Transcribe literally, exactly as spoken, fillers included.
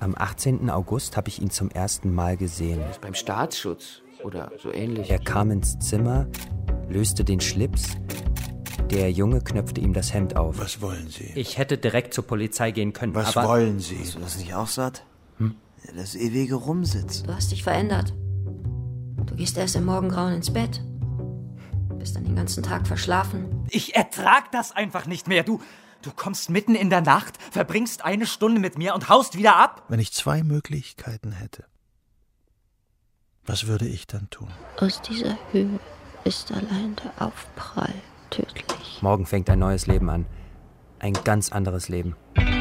Am achtzehnten August habe ich ihn zum ersten Mal gesehen. Beim Staatsschutz oder so ähnlich. Er kam ins Zimmer, löste den Schlips. Der Junge knöpfte ihm das Hemd auf. Was wollen Sie? Ich hätte direkt zur Polizei gehen können. Was aber wollen Sie? Hast du das nicht auch satt? Hm? Ja, das ewige Rumsitzen. Du hast dich verändert. Du gehst erst im Morgengrauen ins Bett. Bist dann den ganzen Tag verschlafen. Ich ertrag das einfach nicht mehr. Du, du kommst mitten in der Nacht, verbringst eine Stunde mit mir und haust wieder ab. Wenn ich zwei Möglichkeiten hätte, was würde ich dann tun? Aus dieser Höhe ist allein der Aufprall tödlich. Morgen fängt ein neues Leben an. Ein ganz anderes Leben.